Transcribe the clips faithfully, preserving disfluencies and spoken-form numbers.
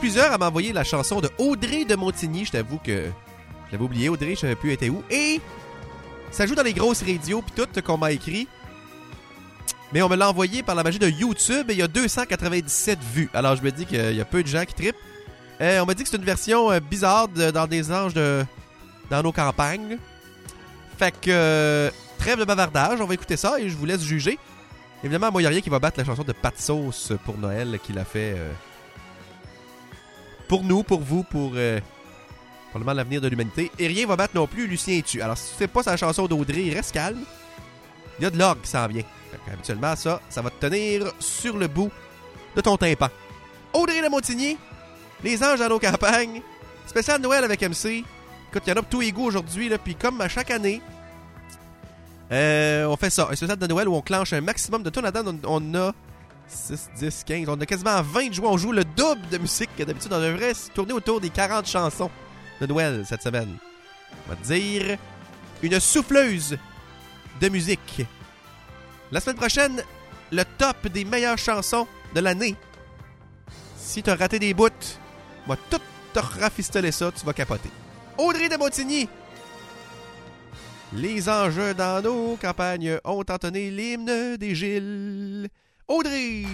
plusieurs à m'envoyer la chanson de Audrey de Montigny. Je t'avoue que je l'avais oublié. Audrey, je savais plus elle était où. Et ça joue dans les grosses radios puis tout qu'on m'a écrit. Mais on me l'a envoyé par la magie de YouTube et il y a deux cent quatre-vingt-dix-sept vues. Alors je me dis qu'il y a peu de gens qui trippent. Euh, on m'a dit que c'est une version euh, bizarre de, dans des anges de dans nos campagnes. Fait que euh, trêve de bavardage, on va écouter ça et je vous laisse juger. Évidemment, moi, il n'y a rien qui va battre la chanson de Pat Sauce pour Noël qu'il a fait euh, pour nous, pour vous, pour euh, probablement l'avenir de l'humanité. Et rien va battre non plus Lucien es-tu. Alors, si c'est pas sa chanson d'Audrey, reste calme. Il y a de l'orgue qui s'en vient. Habituellement, ça, ça va te tenir sur le bout de ton tympan. Audrey de Montigny, Les Anges dans nos campagnes, spécial Noël avec M C. Écoute, il y en a pour tous les goûts aujourd'hui, là, puis comme à chaque année, euh, on fait ça, un spécial de Noël où on clenche un maximum de tonnes là-dedans. On, on a six, dix, quinze, on a quasiment vingt joueurs. On joue le double de musique que d'habitude. On devrait tourner autour des quarante chansons de Noël cette semaine. On va te dire une souffleuse de musique. La semaine prochaine, le top des meilleures chansons de l'année. Si t'as raté des bouts, moi tout te rafistoler ça, tu vas capoter. Audrey de Montigny. Les enjeux dans nos campagnes ont entonné l'hymne des Gilles. Audrey!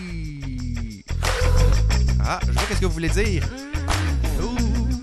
Ah, je vois qu'est-ce que vous voulez dire. Ouh.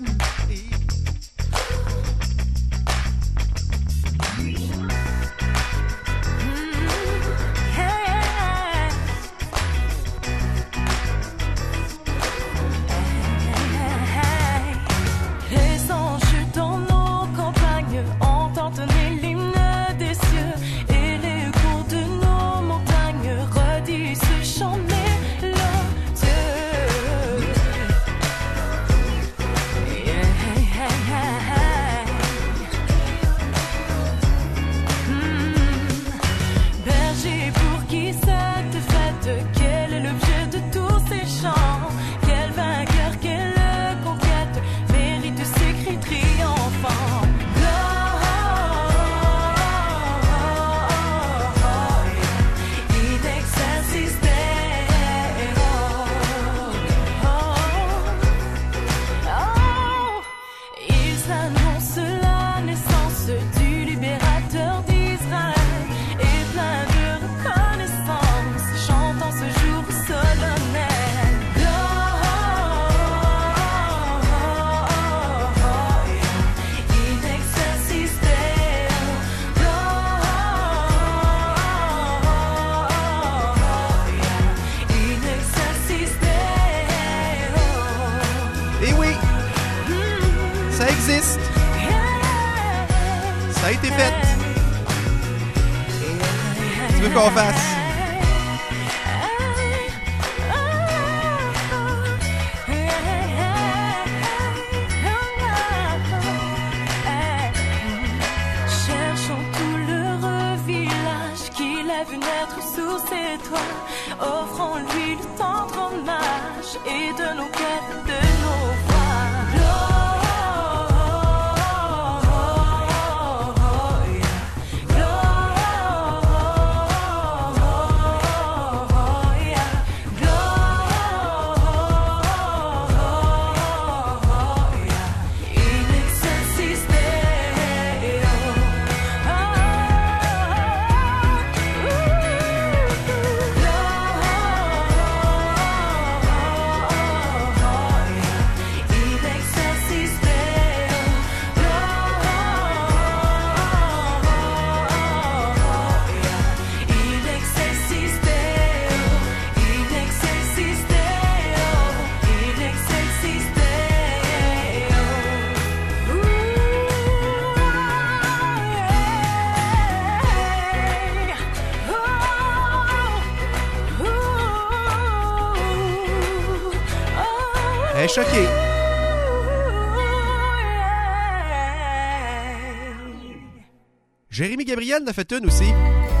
Ça a été fait. Tu veux qu'on fasse? Cherchons tout l'heureux village qu'il a vu naître sous ses toits. Offrons-lui le tendre hommage et de nos cœurs, de nos voix. Choqué. Jérémy Gabriel en a fait une aussi.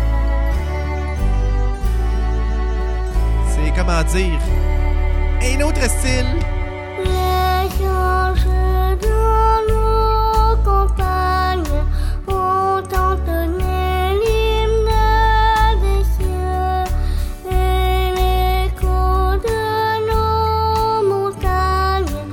C'est comment dire un autre style. Les anges dans nos campagnes ont entonné l'hymne des cieux et l'écho de nos montagnes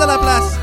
dans la place.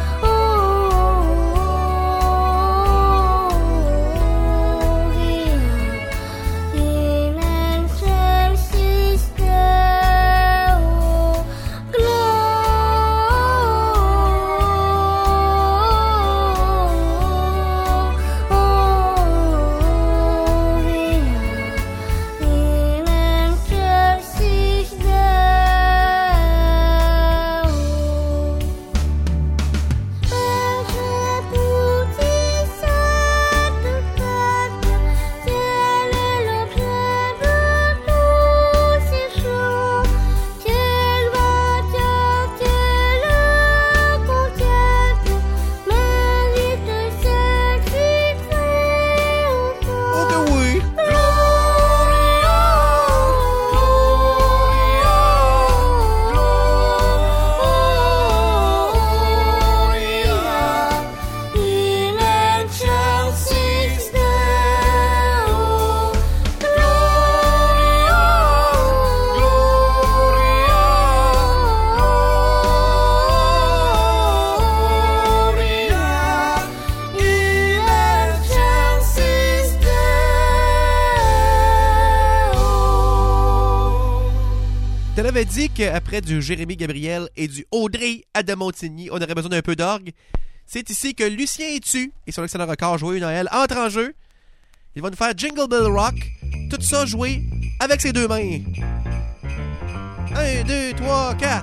Je t'avais dit qu'après du Jérémy Gabriel et du Audrey à de Montigny, on aurait besoin d'un peu d'orgue. C'est ici que Lucien Etu et son excellent record Joyeux Noël entrent en jeu. Il va nous faire Jingle Bell Rock. Tout ça joué avec ses deux mains. Un, deux, trois, quatre.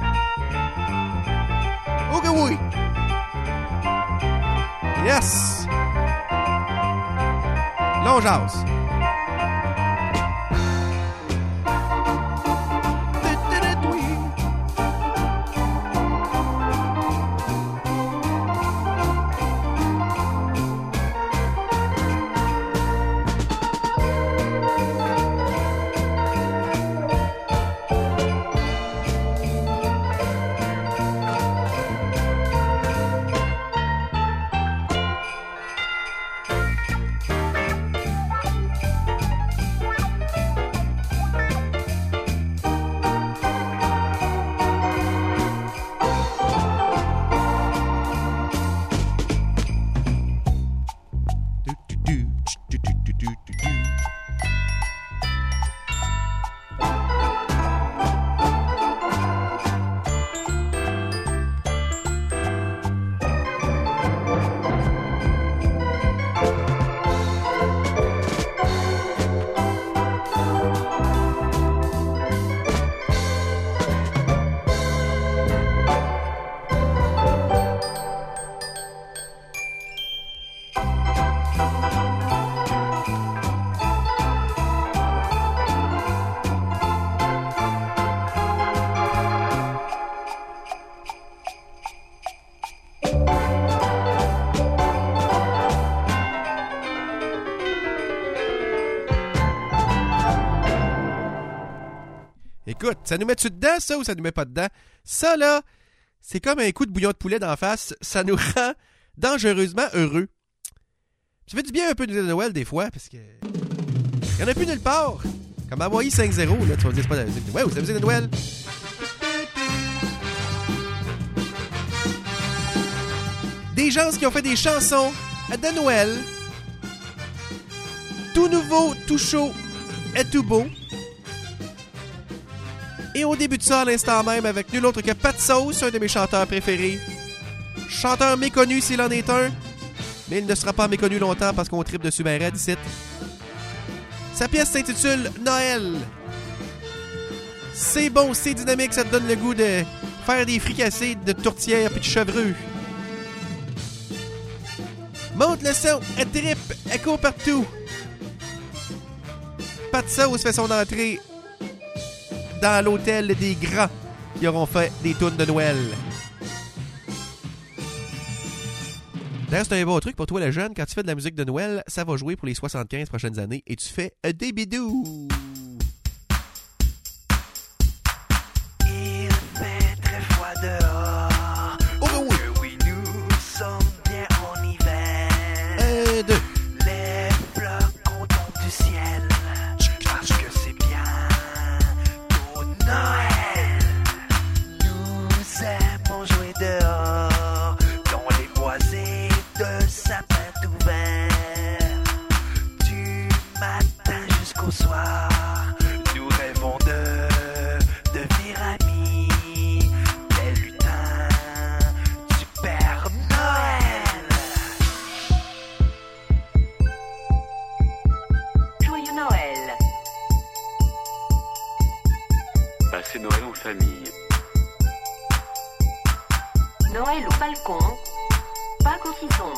Ok, oui. Yes. Là, on jase. Écoute, ça nous met-tu dedans, ça, ou ça nous met pas dedans? Ça, là, c'est comme un coup de bouillon de poulet d'en face. Ça nous rend dangereusement heureux. Ça fait du bien un peu de Noël, des fois, parce que... il y en a plus nulle part. Comme à Hawaii cinq zéro, là, tu vas me dire, c'est pas de la musique de Noël. Ouais, c'est la musique de Noël. Des gens qui ont fait des chansons de Noël. Tout nouveau, tout chaud et tout beau. Et on débute ça à l'instant même avec nul autre que Pat Sauce, un de mes chanteurs préférés. Chanteur méconnu s'il en est un, mais il ne sera pas méconnu longtemps parce qu'on tripe dessus ben raide ici. Sa pièce s'intitule Noël. C'est bon, c'est dynamique, ça te donne le goût de faire des fricassés de tourtière puis de chevreux. Monte le son, elle trippe, elle court partout. Pat Sauce fait son entrée dans l'hôtel des grands qui auront fait des tunes de Noël. D'ailleurs, c'est un bon truc pour toi, le jeune. Quand tu fais de la musique de Noël, ça va jouer pour les soixante-quinze prochaines années et tu fais des bidous. Il fait très froid dehors. Oh ben oui! Que oui, nous sommes bien en hiver. Un, deux. Les flocons tombent du ciel. Parce que c'est bientôt Noël. Nous aimons jouer dehors. Noël au balcon, Pâques au cison.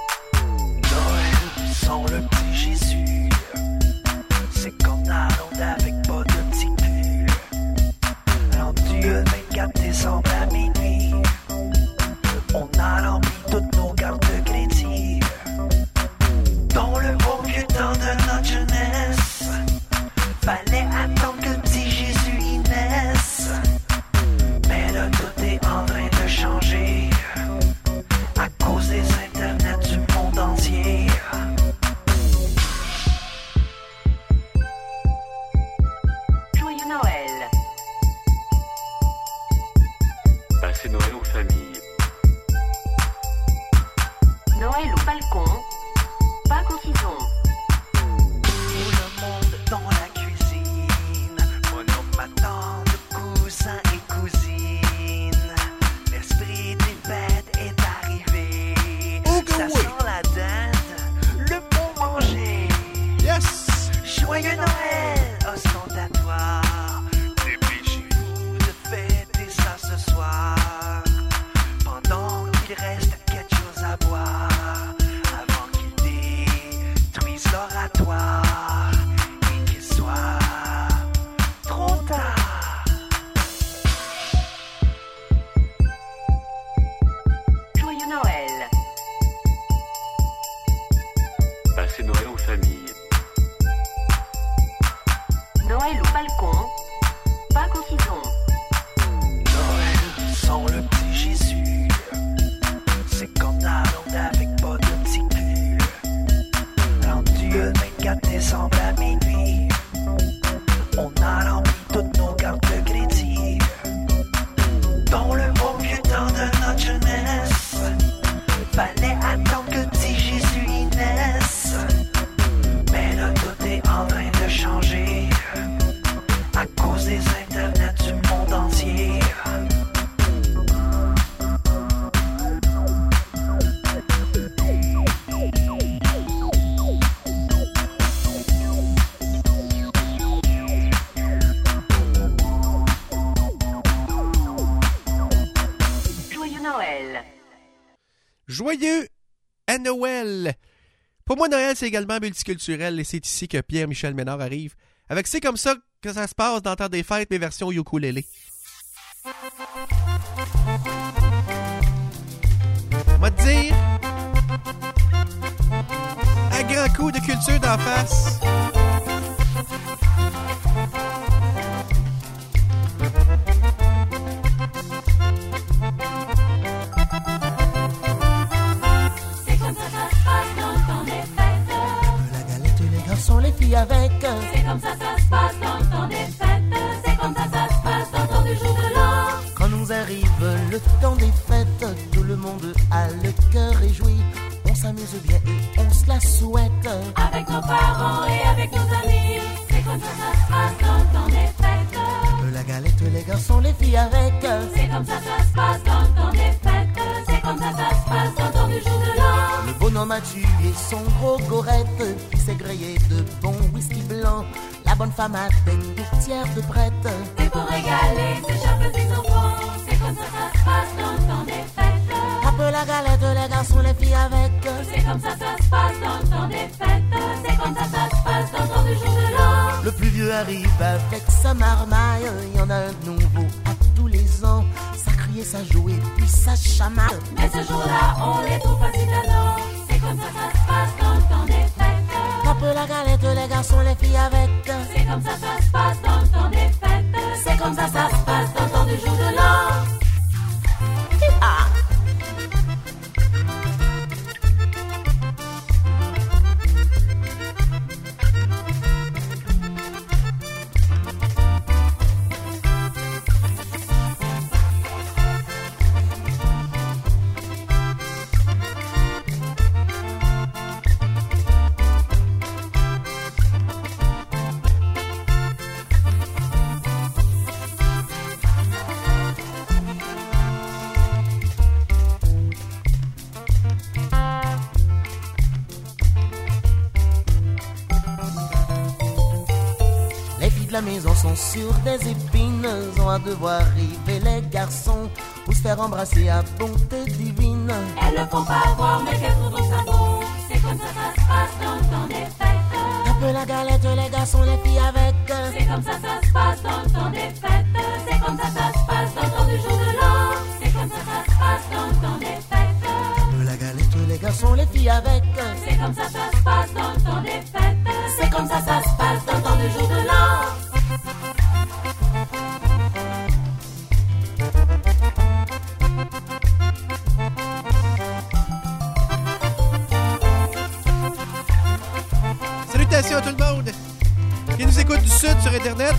Noël sans le petit Jésus, c'est comme Hollande avec pas de petit cul. Rendu le vingt-quatre décembre à minuit, on a rempli toutes nos cartes de crédit. Dans le bon vieux temps de notre jeunesse, fallait attendre que le petit Jésus y naisse. Mais là tout est en train de changer à cause des internets du monde entier. Joyeux Noël. Passez Noël aux familles. Noël au balcon, Pâques au cison. Tout le monde dans la cuisine, mon homme m'attend de cousins et cousines. L'esprit des fêtes est arrivé. Oh que Ça oui. sent la dinde, le bon manger. Yes! Joyeux Noël, ostentatoire. Dépêchez-vous de fêter ça ce soir. Pendant qu'il reste quelque chose à boire. Avant qu'il détruise l'oratoire. Et qu'il soit trop tard. Joyeux Noël. Passez Noël aux familles. Noël au balcon, Pâques au cison. Noël sans le petit Jésus, c'est comme Hollande avec pas de petit cul. Rendu le vingt-quatre décembre à minuit, on a rempli toutes nos cartes de crédit. Dans le bon vieux temps de notre jeunesse, fallait attendre que le petit Jésus y naisse. Mais là tout est en train de changer à cause des internets du monde entier. Joyeux Noël. Joyeux à Noël! Pour moi, Noël, c'est également multiculturel et c'est ici que Pierre-Michel Ménard arrive. Avec C'est comme ça que ça se passe dans le temps des fêtes, mais version ukulélé. On va te dire, un grand coup de culture d'en face. C'est comme ça ça se passe dans le temps des fêtes. La galette, les garçons, les filles avec. C'est comme ça ça se passe dans le temps des fêtes. C'est comme ça ça se passe dans le temps du jour de l'an. Quand nous arrive le temps des fêtes, tout le monde a le cœur réjoui. On s'amuse bien et on se la souhaite. Avec nos parents et avec nos amis. C'est comme ça ça se passe dans le temps des fêtes. La galette, les garçons, les filles avec. C'est comme ça ça se passe dans le temps des fêtes. C'est comme ça ça se passe dans le temps du jour de l'an. Le bonhomme a tué son gros gorette, puis s'est grillé de bon whisky blanc. La bonne femme a des tourtières de prête. C'est pour régaler ses chers petits enfants. C'est comme ça ça se passe dans le temps des fêtes. Tape la galette, les garçons, les filles avec. C'est comme ça ça se passe dans le temps des fêtes. C'est comme ça ça se passe dans le temps du jour de l'an. Le plus vieux arrive avec sa marmaille. Il y en a un nouveau à tous les ans. Ça criait, ça jouait, puis ça chamaille. Mais ce jour-là, on les trouve pas si tannants. C'est comme ça ça se passe dans le temps des fêtes. Tape la galette, les garçons, les filles avec. C'est comme ça ça se passe dans le temps des fêtes. C'est comme ça ça se passe dans le temps du jour de l'an. Ah! La maison sont sur des épines, ont à devoir river les garçons. Où se faire embrasser à bonté divine. Elles le font pas voir, mais qu'elles trouvent ça beau. C'est comme ça ça se passe dans le temps des fêtes. Un peu la galette, les garçons, les filles avec. C'est comme ça ça se passe dans le temps des fêtes. C'est comme ça ça se passe dans le temps du jour de l'an. C'est comme ça ça se passe dans le temps des fêtes. Un peu la galette, les garçons, les filles avec. C'est comme ça ça se passe dans le temps des fêtes. C'est comme ça ça se passe dans le temps du jour de l'an. Salutations à tout le monde qui nous écoute du Sud sur Internet.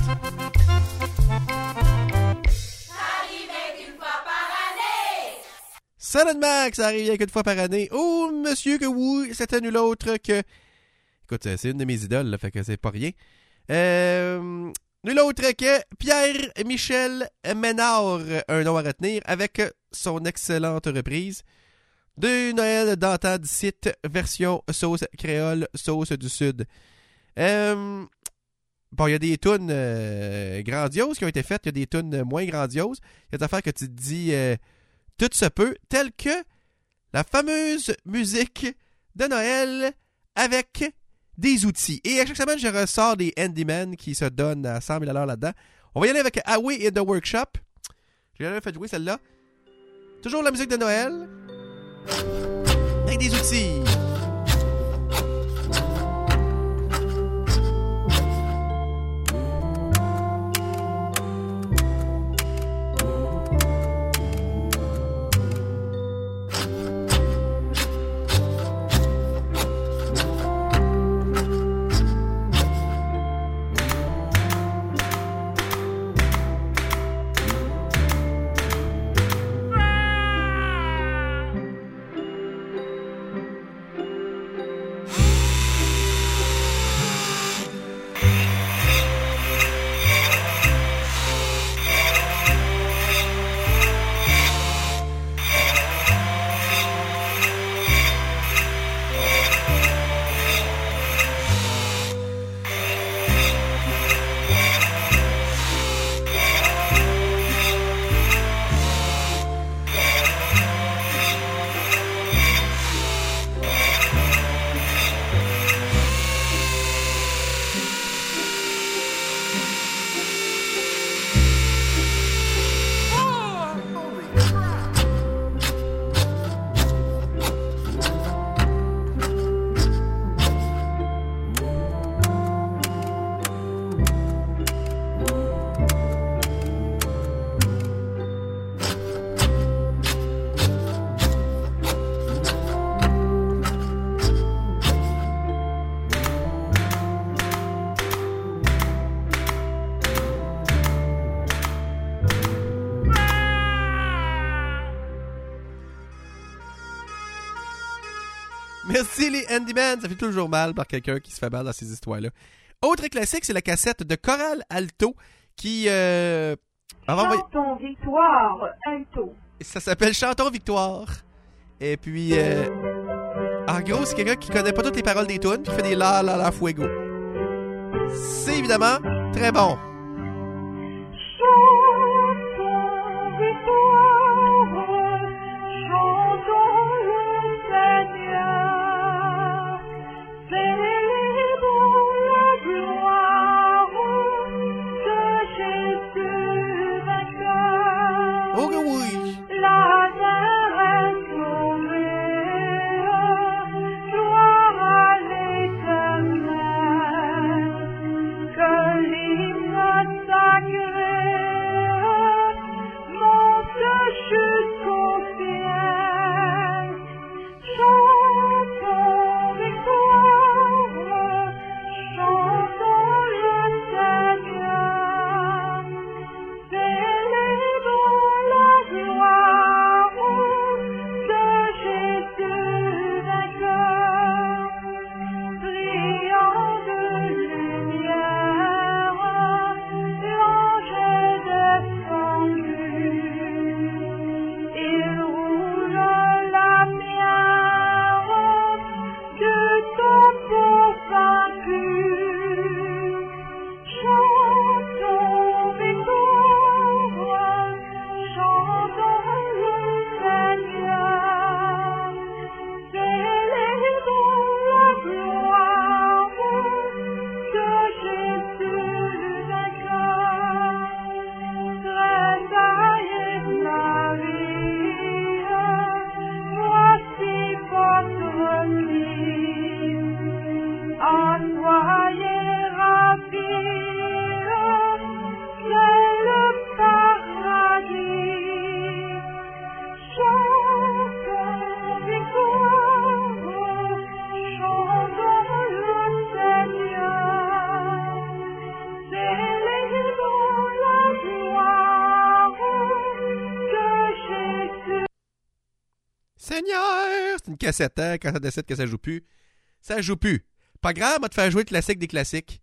Salut Max, ça arrive rien qu'une fois par année. Oh, monsieur, que oui, c'était nul autre que... Écoute, c'est une de mes idoles, là, fait que c'est pas rien. Euh... Nul autre que Pierre-Michel Ménard, un nom à retenir, avec son excellente reprise de Noël d'antan d'ici, version sauce créole, sauce du Sud. Euh... Bon, il y a des tunes euh, grandioses qui ont été faites, il y a des tunes moins grandioses. Il y a des affaires que tu te dis... Euh... Tout se peut, tel que la fameuse musique de Noël avec des outils. Et à chaque semaine, je ressors des handymen qui se donnent à cent mille à l'heure là-dedans. On va y aller avec Away in the Workshop. J'ai jamais fait jouer celle-là. Toujours la musique de Noël. Avec des outils. Merci les Handyman, ça fait toujours mal par quelqu'un qui se fait mal dans ces histoires-là. Autre classique, c'est la cassette de Chorale Alto qui... Euh... Chantons Victoire Alto. Ça s'appelle Chantons Victoire. Et puis, euh... en gros, c'est quelqu'un qui connaît pas toutes les paroles des tunes, qui fait des la la la fuego. C'est évidemment très bon. Chantons Victoire, chantons le Seigneur, célébrons la gloire de Jésus vainqueur. Oh que oui! Lazare sauvée, gloire à l'Éternel, que l'hymne Seigneur! C'est une cassette, hein? Quand ça décide que ça joue plus, ça joue plus. Pas grave, on va te faire jouer le classique des classiques.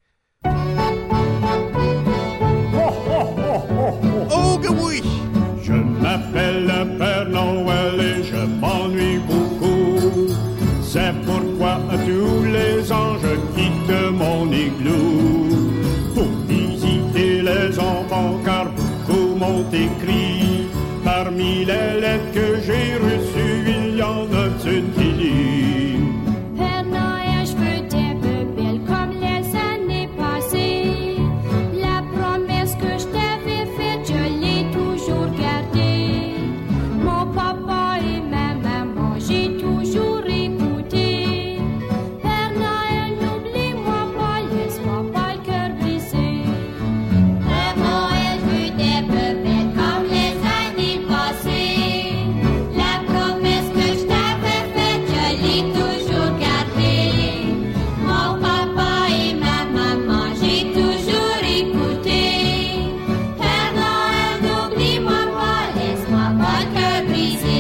Oh que oui! Je m'appelle le Père Noël et je m'ennuie beaucoup. C'est pourquoi tous les ans je quitte mon igloo pour visiter les enfants car beaucoup m'ont écrit. Parmi les lettres que j'ai reçues, il y en a une qui dit: Père Noël, je veux des bébelles comme les années passées. La promesse que je t'avais faite, je l'ai toujours gardée. Mon papa et ma maman, j'ai toujours écouté. Père Noël, n'oublie-moi pas, laisse-moi pas le cœur brisé. Père Noël, je veux des bébelles comme les années passées. La promesse que je t'avais faite, je l'ai toujours gardée. Mon papa et ma maman, j'ai toujours écouté. Père Noël, n'oublie-moi pas, laisse-moi pas le cœur brisé.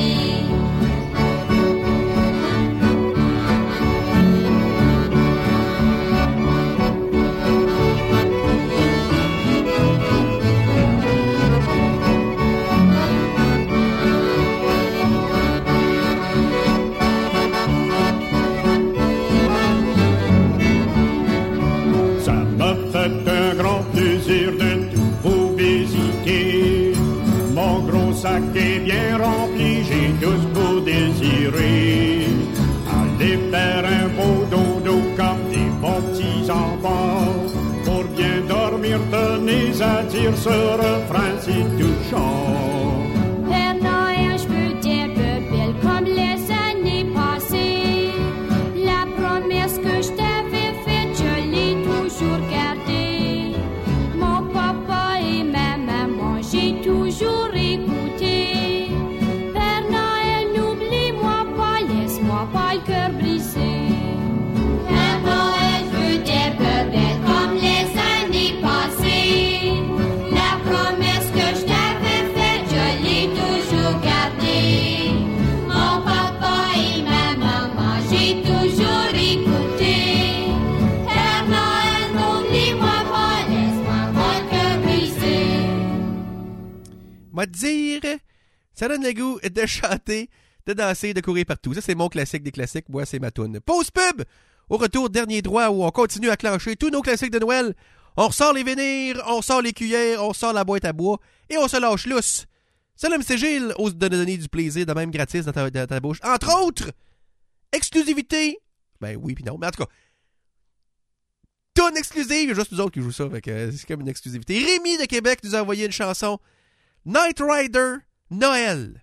Ça m'a fait un grand plaisir de tout vous visiter. Mon gros sac est bien rempli, j'ai tout ce que vous désirez. Allez faire un beau dodo comme des bons petits enfants. Pour bien dormir, tenez à dire ce refrain si touchant. Père Noël, je veux des bébelles comme les années passées. La promesse que je t'avais faite, je l'ai toujours gardée. Mon papa et ma maman, j'ai toujours écouté. Père Noël, n'oublie-moi pas, laisse-moi pas le cœur brisé. Père Noël, je veux des bébelles comme les années passées. La promesse que je t'avais faite, je l'ai toujours gardée. Mon papa et ma maman, j'ai toujours écouté. Père Noël, n'oublie-moi pas, laisse-moi pas le cœur brisé. Moi te dire, ça donne le goût de chanter, de danser, de courir partout. Ça, c'est mon classique des classiques. Moi, c'est ma toune. Pause pub! Au retour, dernier droit où on continue à clencher tous nos classiques de Noël. On ressort les vénires, on sort les cuillères, on sort la boîte à bois et on se lâche lousse. Salut, M. Gilles, ose de donner du plaisir de même gratis dans ta, dans ta bouche. Entre autres, exclusivité. Ben oui, puis non, mais en tout cas, toune exclusive. Il y a juste nous autres qui jouent ça, fait que c'est comme une exclusivité. Rémi de Québec nous a envoyé une chanson Night Rider Noël.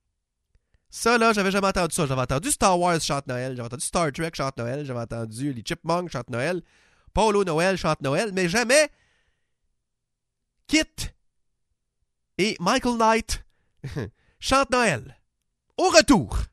Ça, là, j'avais jamais entendu ça. J'avais entendu Star Wars chante Noël, j'avais entendu Star Trek chante Noël, j'avais entendu les Chipmunks chante Noël, Polo Noël chante Noël, mais jamais Kit et Michael Knight chante Noël. Au retour!